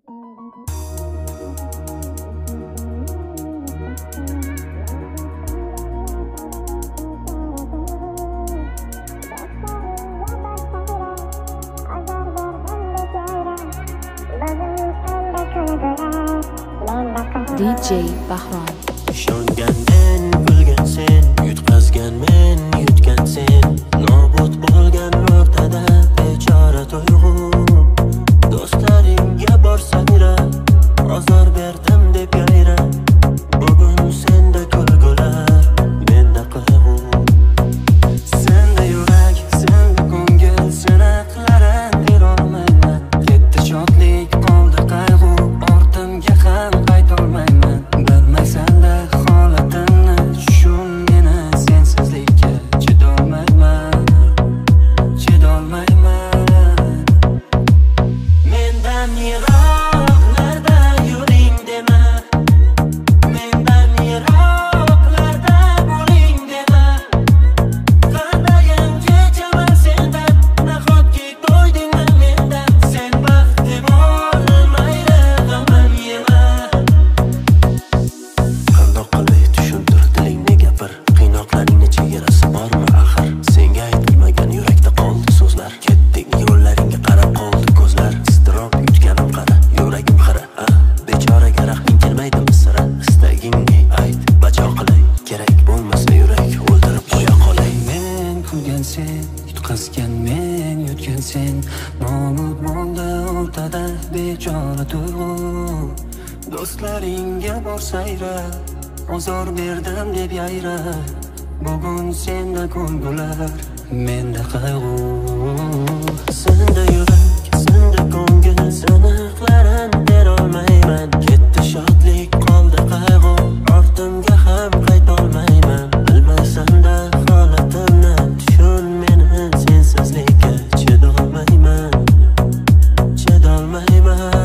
DJ Bahrom. Ishongan men, kulgan sen, yutqazgan men, yutgan sen, nobud bo'lgan o'rtada bechora tuyg'u. Do'stlaringga borsangra, ozor berdim deb yayra. Bugun senda kulgular, menda qayg'u. Senda yurak, senda ko'ngil, sinoqlarin berolmayman. Ketdi shodlik, qoldi qayg'u, ortimga ham qaytolmayman. Bilmaysanda holatimni, tushun meni sensizlikka chidolmayman, chidolmayman. Mendan yiroqlarda yuring dema, mendan yiroqlarda bo'ling dema. Qandayin kechaman sendan, nahotki to'ydingmi mendan? Sen baxtim olmaydi, g'amim yema. Qandoq qilib tushuntir, dilingni gapir, qiynoqlaringni chegarasi bormi axir? Senga aytilmagan yurakda qoldi so'zlar, ketding yo'llaringga qarab qoldi ko'zlar. Iztirob yutganim qara, yuragim xira, bechoraga rahming kelmaydimi sira? Istagingni ayt, bajo qilay, kerak bo'lmasa yurak o'ldirib qo'ya qolay. Men kulgan sen, yutqazgan men, yutgan sen, nobud bo'ldi o'rtada bechora tuyg'u. Do'stlaringga borsayra, ozor berdim deb yayra. Bugun senda kulgular, menda qayg'u. Senda yurak, senda ko'ngil, sinoqlarin berolmayman. Ketdi shodlik, qoldi qayg'u, ortimga ham qaytolmayman. Bilmaysanda holatimni, tushun meni sensizlikka chidolmayman, chidolmayman.